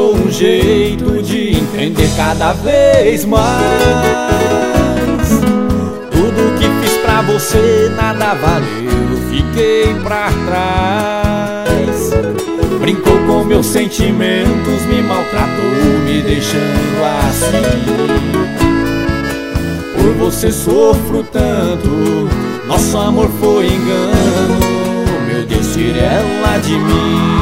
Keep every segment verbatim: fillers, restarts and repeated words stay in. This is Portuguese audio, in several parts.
mostrou um jeito de entender cada vez mais. Tudo que fiz pra você nada valeu, fiquei pra trás. Brincou com meus sentimentos, me maltratou, me deixando assim. Por você sofro tanto, nosso amor foi engano. Meu Deus, tire ela de mim.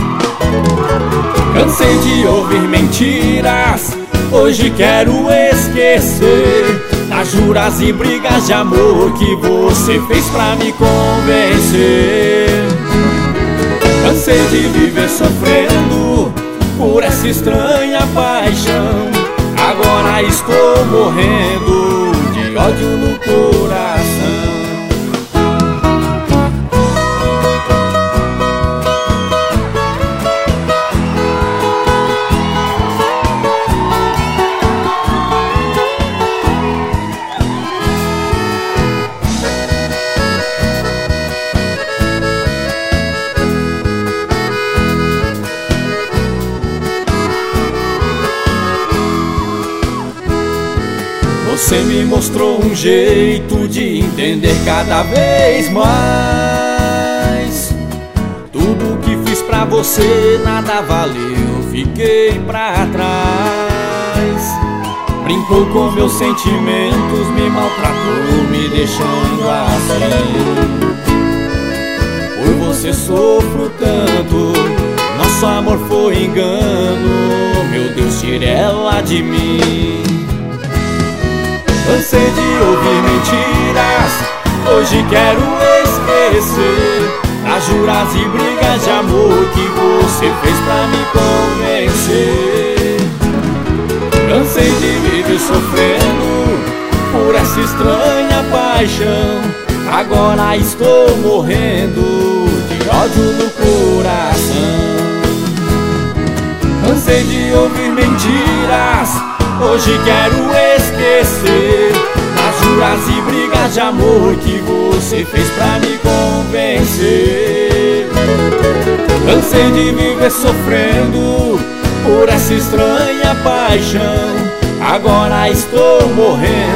Cansei de ouvir mentiras, hoje quero esquecer das juras e brigas de amor que você fez pra me convencer. Cansei de viver sofrendo por essa estranha paixão. Agora estou morrendo de ódio no coração. Você me mostrou um jeito de entender cada vez mais. Tudo que fiz pra você nada valeu, fiquei pra trás. Brincou com meus sentimentos, me maltratou, me deixando assim. Por você sofro tanto, nosso amor foi engano. Meu Deus, tire ela de mim. Cansei de ouvir mentiras, hoje quero esquecer as juras e brigas de amor que você fez pra me convencer. Cansei de viver sofrendo por essa estranha paixão. Agora estou morrendo de ódio no coração. Cansei de ouvir mentiras, hoje quero esquecer as juras e brigas de amor que você fez pra me convencer. Cansei de viver sofrendo por essa estranha paixão. Agora estou morrendo